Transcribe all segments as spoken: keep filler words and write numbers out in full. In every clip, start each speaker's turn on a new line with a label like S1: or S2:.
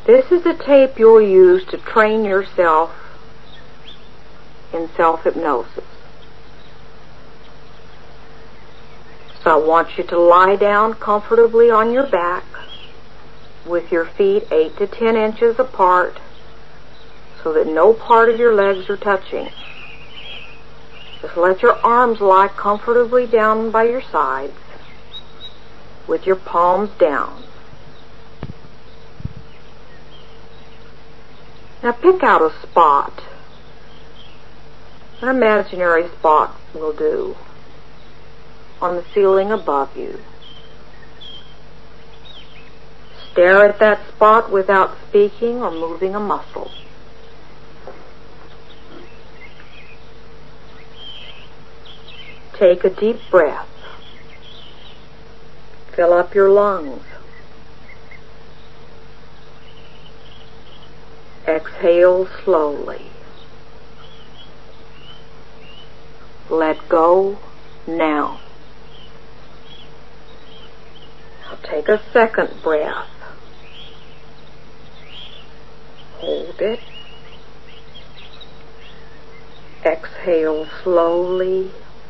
S1: This is a tape you'll use to train yourself in self-hypnosis. So I want you to lie down comfortably on your back with your feet eight to ten inches apart so that no part of your legs are touching. Just let your arms lie comfortably down by your sides with your palms down. Now pick out a spot. An imaginary spot will do on the ceiling above you. Stare at that spot without speaking or moving a muscle. Take a deep breath. Fill up your lungs. Exhale slowly. Let go now. Now take a second breath. Hold it. Exhale slowly.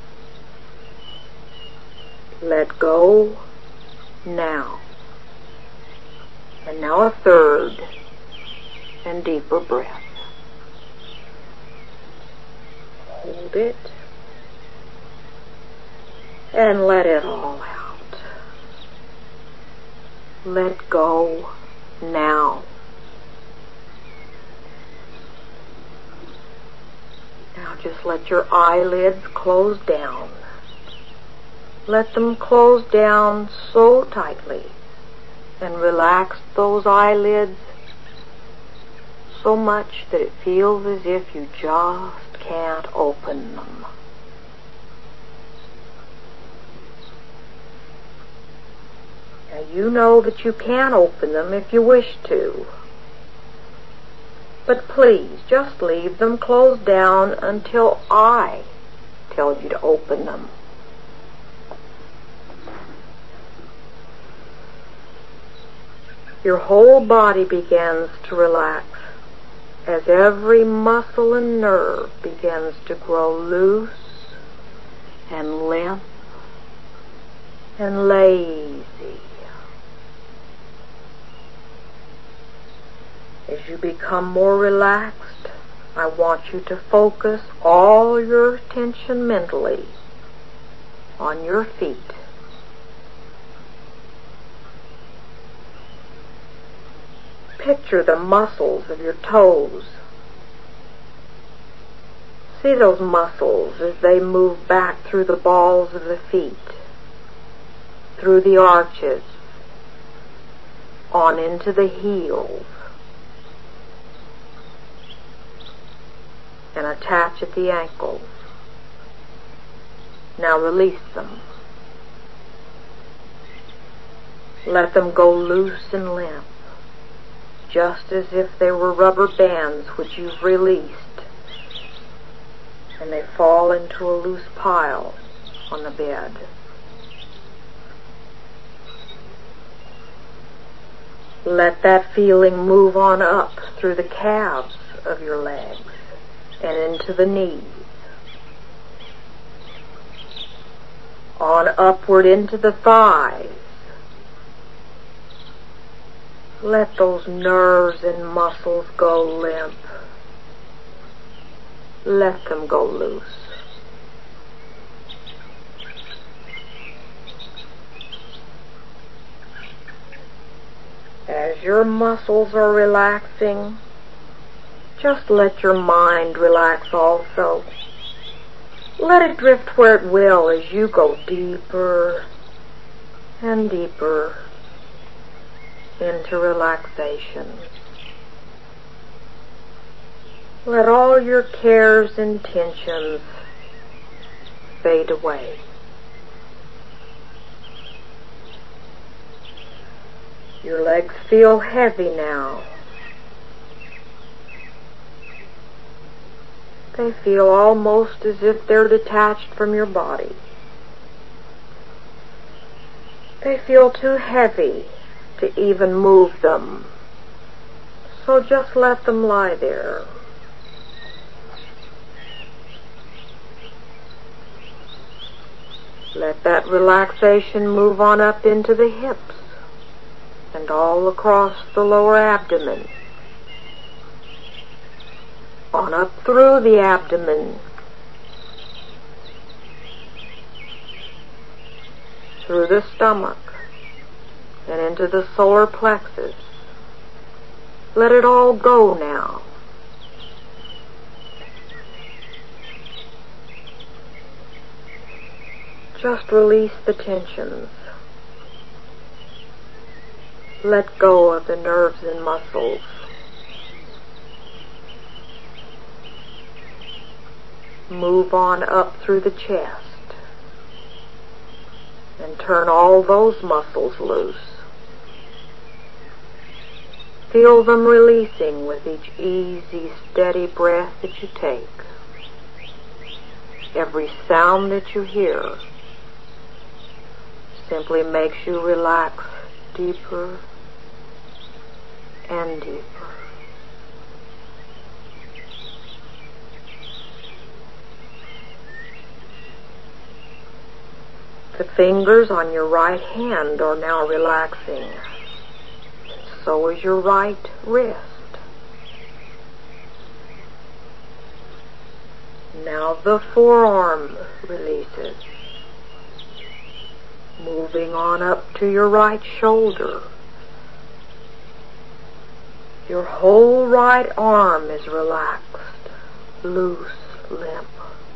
S1: Let go now. And now a third and deeper breath. Hold it. And let it all out. Let go now. Now just let your eyelids close down. Let them close down so tightly and relax those eyelids so much that it feels as if you just can't open them. Now you know that you can open them if you wish to. But please, just leave them closed down until I tell you to open them. Your whole body begins to relax as every muscle and nerve begins to grow loose and limp and lazy. As you become more relaxed, I want you to focus all your attention mentally on your feet. Picture the muscles of your toes. See those muscles as they move back through the balls of the feet, through the arches, on into the heels, and attach at the ankles. Now release them. Let them go loose and limp, just as if they were rubber bands which you've released, and they fall into a loose pile on the bed. Let that feeling move on up through the calves of your legs and into the knees, on upward into the thighs. Let those nerves and muscles go limp. Let them go loose. As your muscles are relaxing, just let your mind relax also. Let it drift where it will as you go deeper and deeper into relaxation. Let all your cares and tensions fade away. Your legs feel heavy now. They feel almost as if they're detached from your body. They feel too heavy to even move them. So just let them lie there. Let that relaxation move on up into the hips and all across the lower abdomen. On up through the abdomen, through the stomach, and into the solar plexus. Let it all go now. Just release the tensions. Let go of the nerves and muscles. Move on up through the chest and turn all those muscles loose. Feel them releasing with each easy, steady breath that you take. Every sound that you hear simply makes you relax deeper and deeper. The fingers on your right hand are now relaxing. So is your right wrist. Now the forearm releases. Moving on up to your right shoulder. Your whole right arm is relaxed, loose, limp.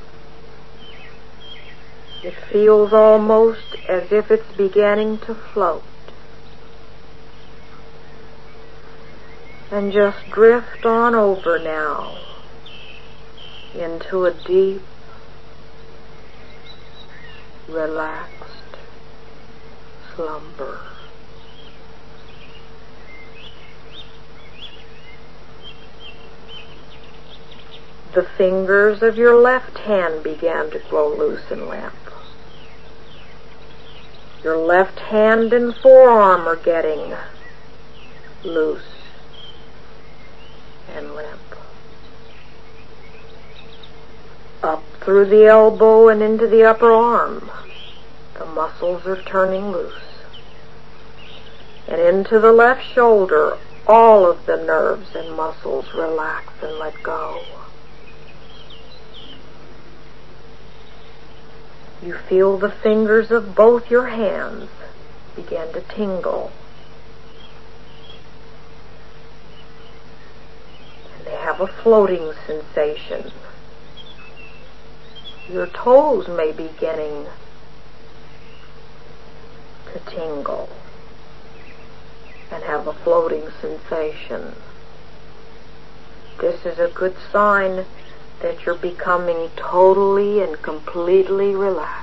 S1: It feels almost as if it's beginning to float. And just drift on over now into a deep, relaxed slumber. The fingers of your left hand began to grow loose and limp. Your left hand and forearm are getting loose and limp. Up through the elbow and into the upper arm, the muscles are turning loose. And into the left shoulder, all of the nerves and muscles relax and let go. You feel the fingers of both your hands begin to tingle. And they have a floating sensation. Your toes may be beginning to tingle and have a floating sensation. This is a good sign that you're becoming totally and completely relaxed.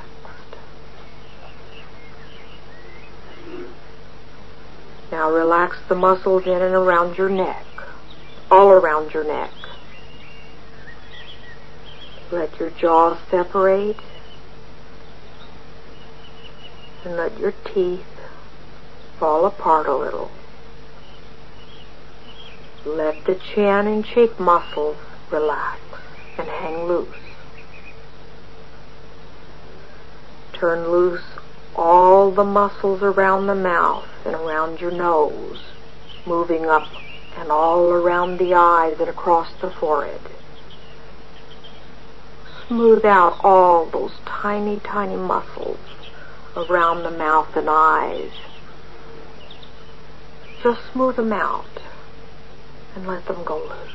S1: Now relax the muscles in and around your neck, all around your neck. Let your jaws separate and let your teeth fall apart a little. Let the chin and cheek muscles relax and hang loose. Turn loose all the muscles around the mouth and around your nose, moving up and all around the eyes and across the forehead. Smooth out all those tiny, tiny muscles around the mouth and eyes. Just smooth them out and let them go loose.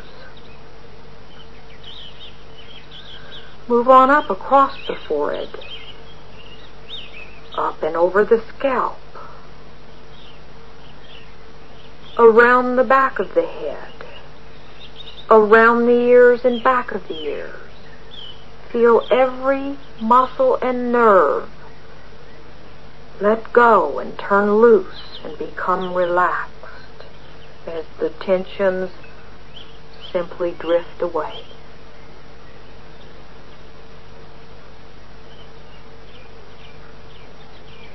S1: Move on up across the forehead, up and over the scalp, around the back of the head, around the ears and back of the ears. Feel every muscle and nerve let go and turn loose and become relaxed as the tensions simply drift away.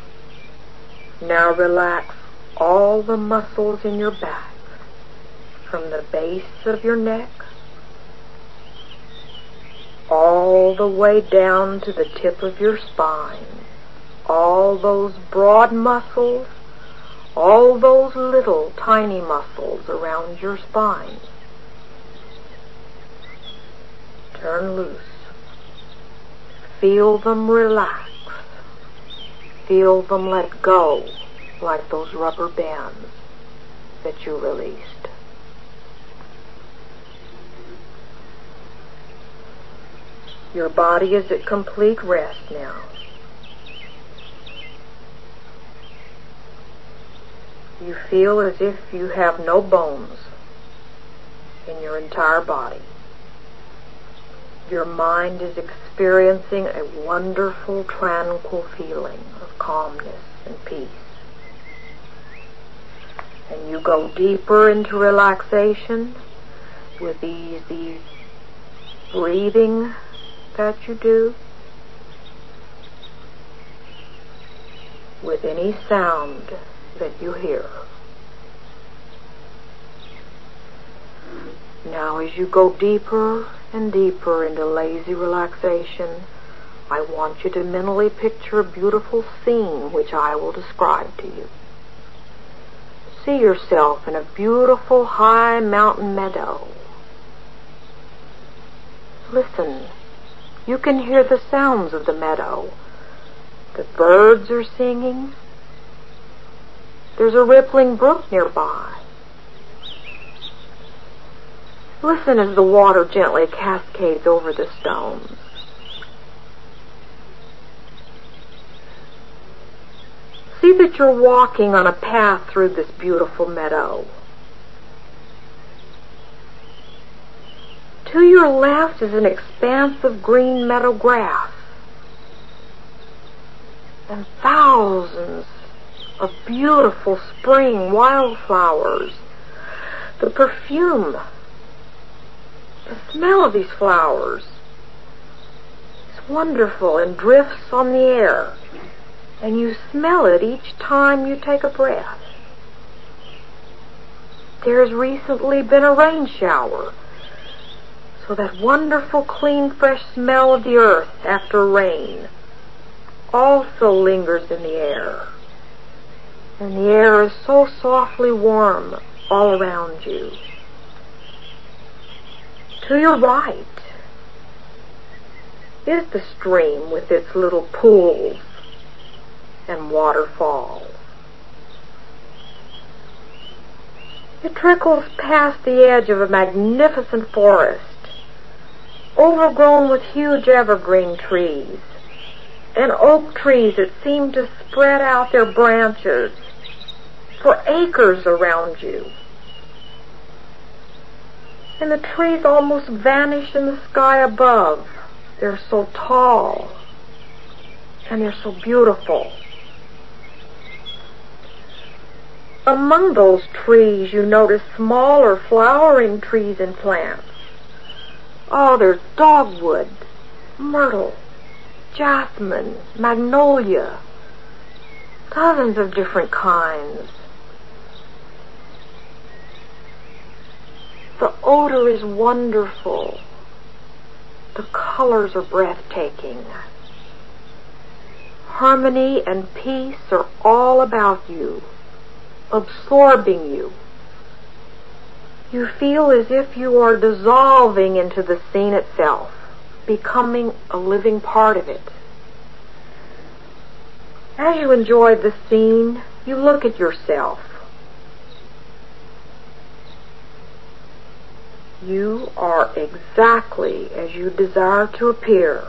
S1: Now relax all the muscles in your back, from the base of your neck all the way down to the tip of your spine. All those broad muscles, all those little tiny muscles around your spine. Turn loose. Feel them relax. Feel them let go, like those rubber bands that you released. Your body is at complete rest now. You feel as if you have no bones in your entire body. Your mind is experiencing a wonderful, tranquil feeling of calmness and peace. And you go deeper into relaxation with these, these breathing that you do, with any sound that you hear. Now, as you go deeper and deeper into lazy relaxation, I want you to mentally picture a beautiful scene which I will describe to you. See yourself in a beautiful high mountain meadow. Listen. You can hear the sounds of the meadow. The birds are singing. There's a rippling brook nearby. Listen as the water gently cascades over the stones. See that you're walking on a path through this beautiful meadow. To your left is an expanse of green meadow grass and thousands of beautiful spring wildflowers. The perfume, the smell of these flowers is wonderful and drifts on the air, and you smell it each time you take a breath. There has recently been a rain shower, so that wonderful, clean, fresh smell of the earth after rain also lingers in the air. And the air is so softly warm all around you. To your right is the stream with its little pools and waterfalls. It trickles past the edge of a magnificent forest, overgrown with huge evergreen trees and oak trees that seem to spread out their branches for acres around you. And the trees almost vanish in the sky above. They're so tall and they're so beautiful. Among those trees you notice smaller flowering trees and plants. Oh, there's dogwood, myrtle, jasmine, magnolia, dozens of different kinds. The odor is wonderful. The colors are breathtaking. Harmony and peace are all about you, absorbing you. You feel as if you are dissolving into the scene itself, becoming a living part of it. As you enjoy the scene, you look at yourself. You are exactly as you desire to appear.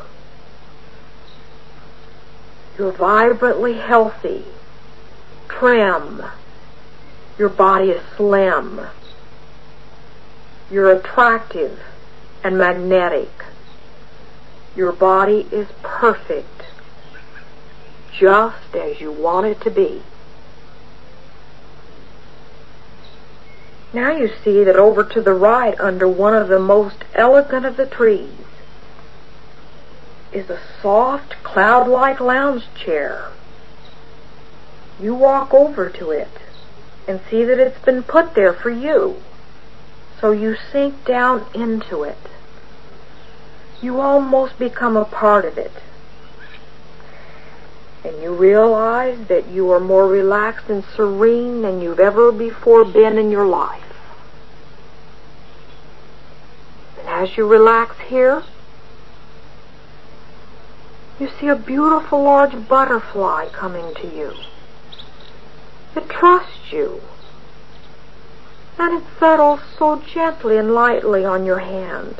S1: You're vibrantly healthy, trim. Your body is slim. You're attractive and magnetic. Your body is perfect, just as you want it to be. Now you see that over to the right, under one of the most elegant of the trees, is a soft, cloud-like lounge chair. You walk over to it and see that it's been put there for you. So you sink down into it. You almost become a part of it. And you realize that you are more relaxed and serene than you've ever before been in your life. And as you relax here, you see a beautiful large butterfly coming to you. It trusts you. And it settles so gently and lightly on your hand.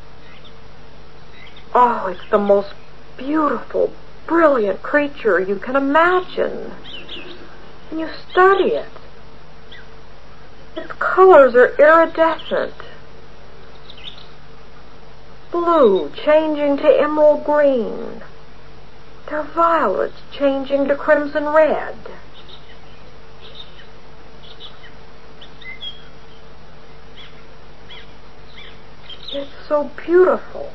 S1: Oh, it's the most beautiful, brilliant creature you can imagine. And you study it. Its colors are iridescent. Blue changing to emerald green. They're violets changing to crimson red. It's so beautiful.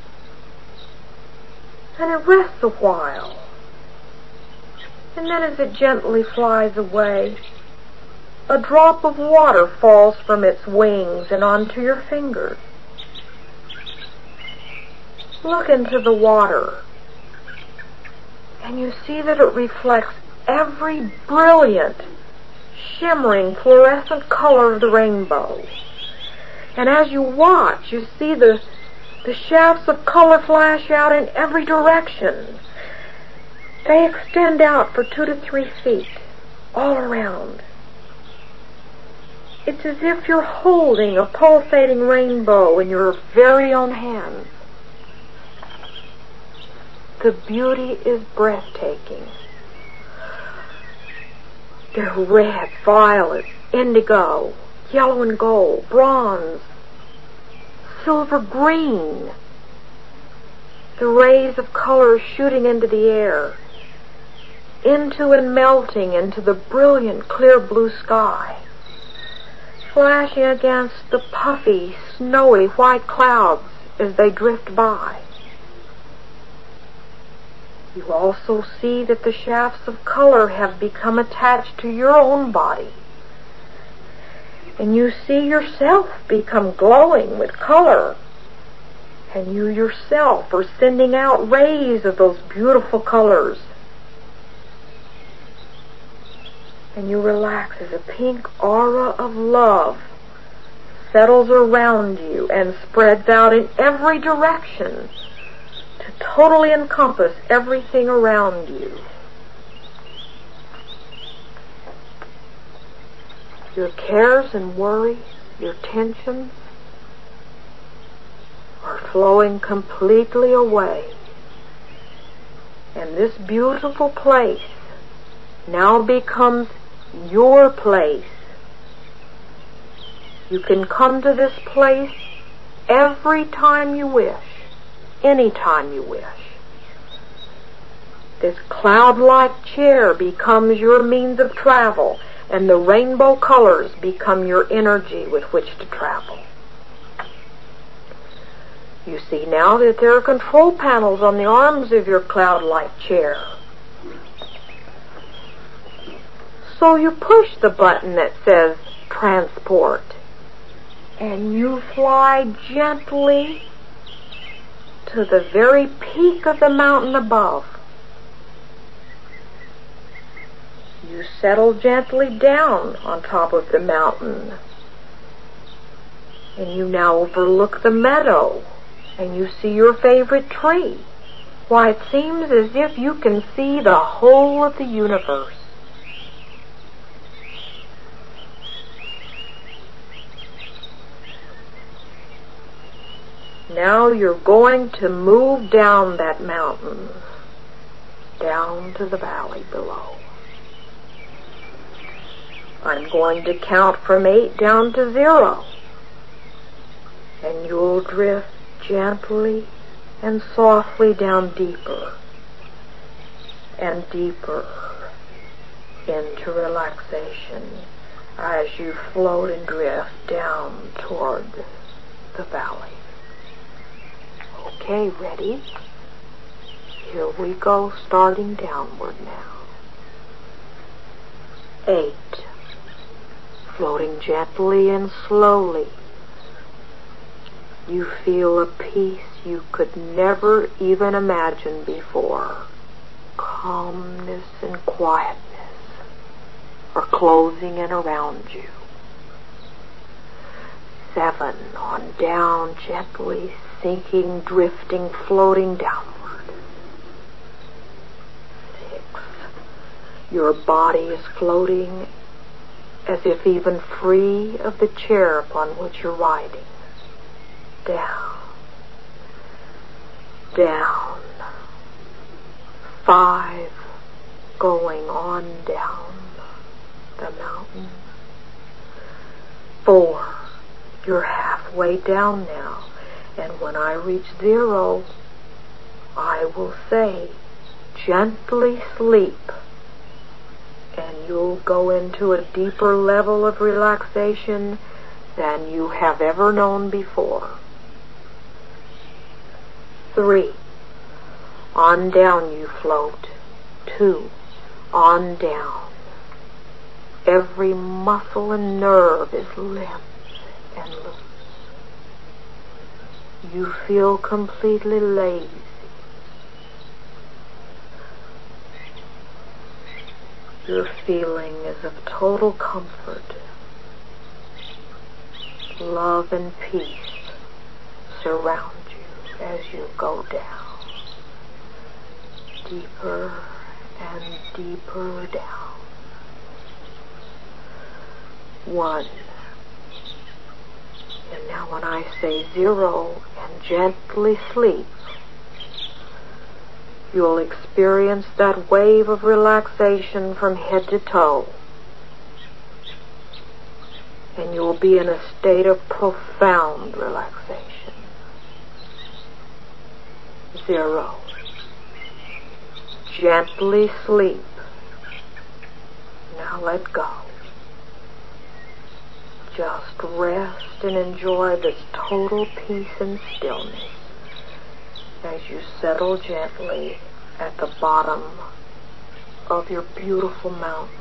S1: And it rests a while. And then as it gently flies away, a drop of water falls from its wings and onto your fingers. Look into the water, and you see that it reflects every brilliant, shimmering, fluorescent color of the rainbow. And as you watch, you see the, the shafts of color flash out in every direction. They extend out for two to three feet, all around. It's as if you're holding a pulsating rainbow in your very own hands. The beauty is breathtaking. They're red, violet, indigo, yellow and gold, bronze, silver green. The rays of color shooting into the air, into and melting into the brilliant clear blue sky, flashing against the puffy, snowy white clouds as they drift by. You also see that the shafts of color have become attached to your own body. And you see yourself become glowing with color. And you yourself are sending out rays of those beautiful colors. And you relax as a pink aura of love settles around you and spreads out in every direction to totally encompass everything around you. Your cares and worries, your tensions are flowing completely away. And this beautiful place now becomes your place. You can come to this place every time you wish, any time you wish. This cloud-like chair becomes your means of travel, and the rainbow colors become your energy with which to travel. You see now that there are control panels on the arms of your cloud-like chair. So you push the button that says transport, and you fly gently to the very peak of the mountain above. You settle gently down on top of the mountain, and you now overlook the meadow, and you see your favorite tree. Why, it seems as if you can see the whole of the universe. Now you're going to move down that mountain, down to the valley below. I'm going to count from eight down to zero, and you'll drift gently and softly down deeper and deeper into relaxation as you float and drift down toward the valley. Okay, ready? Here we go, starting downward now. Eight. Floating gently and slowly You feel a peace you could never even imagine before. Calmness and quietness are closing in around you. Seven, on down, gently sinking, drifting, floating downward. Six, your body is floating as if even free of the chair upon which you're riding. Down, down. Five, going on down the mountain. Four, you're halfway down now, and when I reach zero, I will say, gently sleep, and you'll go into a deeper level of relaxation than you have ever known before. Three, on down you float. Two, on down. Every muscle and nerve is limp and loose. You feel completely lazy. Your feeling is of total comfort. Love and peace surround you as you go down. Deeper and deeper down. One. And now when I say zero and gently sleep, you'll experience that wave of relaxation from head to toe. And you'll be in a state of profound relaxation. Zero. Gently sleep. Now let go. Just rest and enjoy this total peace and stillness as you settle gently at the bottom of your beautiful mountain.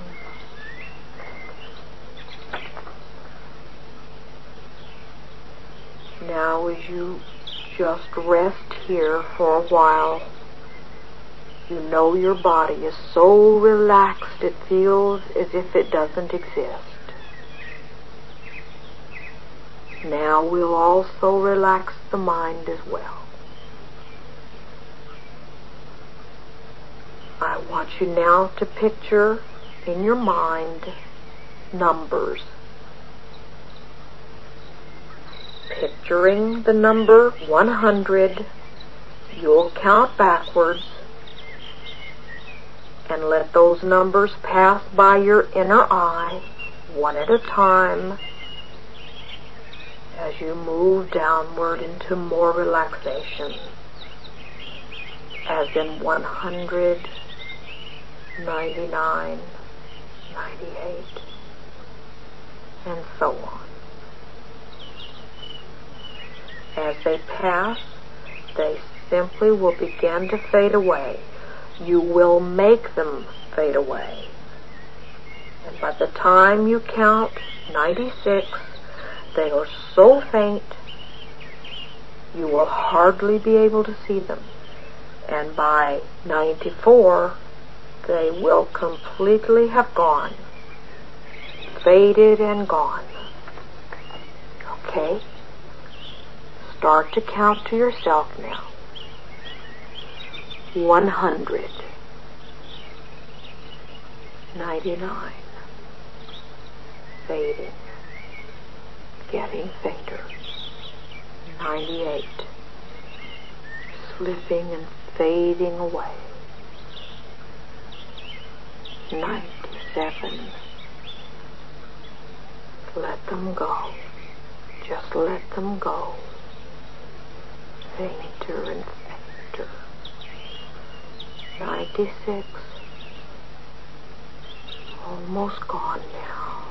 S1: Now as you just rest here for a while, you know your body is so relaxed it feels as if it doesn't exist. Now we'll also relax the mind as well. I want you now to picture in your mind numbers. Picturing the number one hundred, you'll count backwards and let those numbers pass by your inner eye, one at a time, as you move downward into more relaxation, as in one hundred, ninety-nine, ninety-eight, and so on. As they pass, they simply will begin to fade away. You will make them fade away. And by the time you count ninety-six, they are so faint, you will hardly be able to see them. And by ninety-four, they will completely have gone. Faded and gone. Okay? Start to count to yourself now. one hundred. ninety-nine. Fading. Getting fainter. ninety-eight. Slipping and fading away. ninety-seven. Let them go. Just let them go. Fainter and fainter. ninety-six. Almost gone now.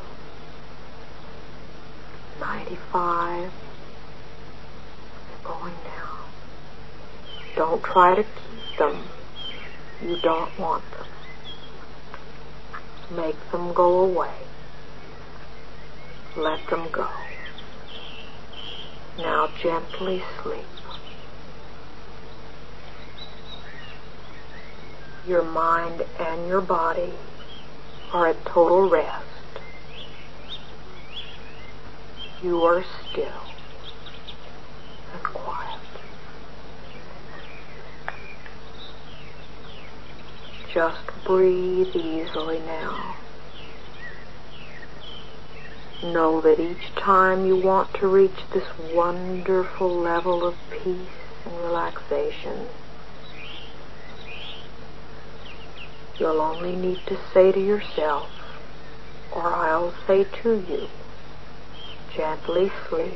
S1: ninety-five. Going now. Don't try to keep them. You don't want them. Make them go away. Let them go. Now gently sleep. Your mind and your body are at total rest. You are still and quiet. Just breathe easily now. Know that each time you want to reach this wonderful level of peace and relaxation, you'll only need to say to yourself, or I'll say to you, gently sleep,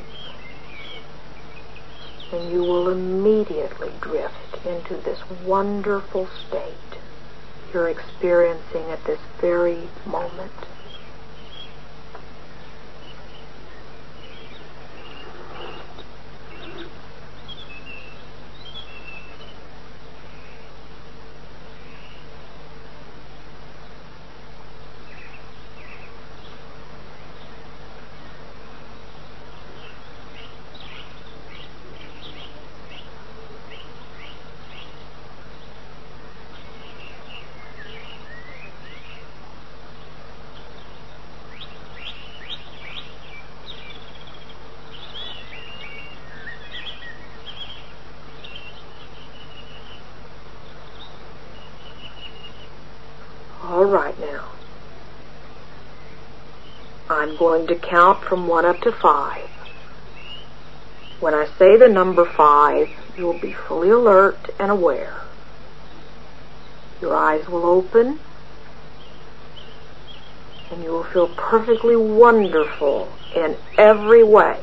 S1: and you will immediately drift into this wonderful state you're experiencing at this very moment. All right now. I'm going to count from one up to five. When I say the number five, you'll be fully alert and aware. Your eyes will open, and you will feel perfectly wonderful in every way.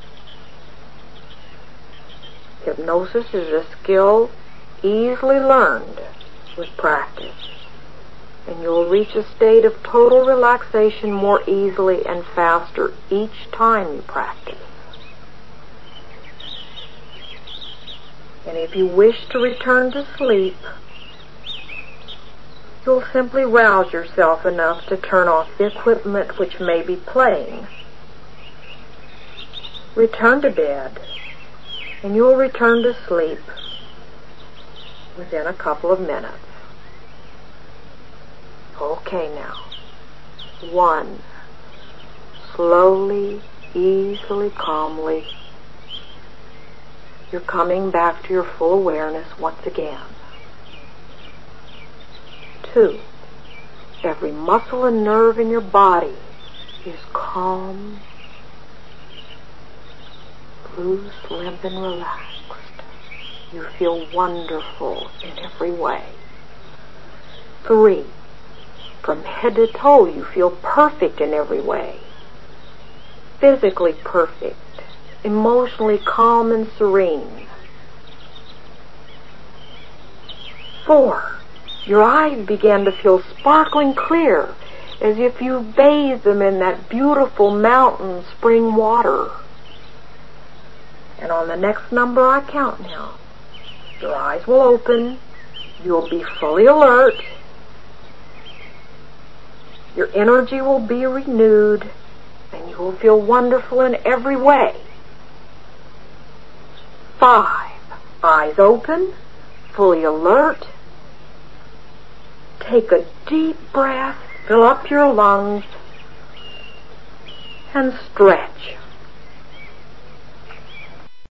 S1: Hypnosis is a skill easily learned with practice, and you'll reach a state of total relaxation more easily and faster each time you practice. And if you wish to return to sleep, you'll simply rouse yourself enough to turn off the equipment which may be playing. Return to bed, and you will return to sleep within a couple of minutes. Okay now. One. Slowly, easily, calmly, you're coming back to your full awareness once again. Two. Every muscle and nerve in your body is calm, loose, limp, and relaxed. You feel wonderful in every way. Three. From head to toe, you feel perfect in every way. Physically perfect, emotionally calm and serene. Four. Your eyes began to feel sparkling clear, as if you bathed them in that beautiful mountain spring water. And on the next number I count now, your eyes will open, you'll be fully alert, your energy will be renewed, and you will feel wonderful in every way. Five. Eyes open, fully alert. Take a deep breath, fill up your lungs, and stretch.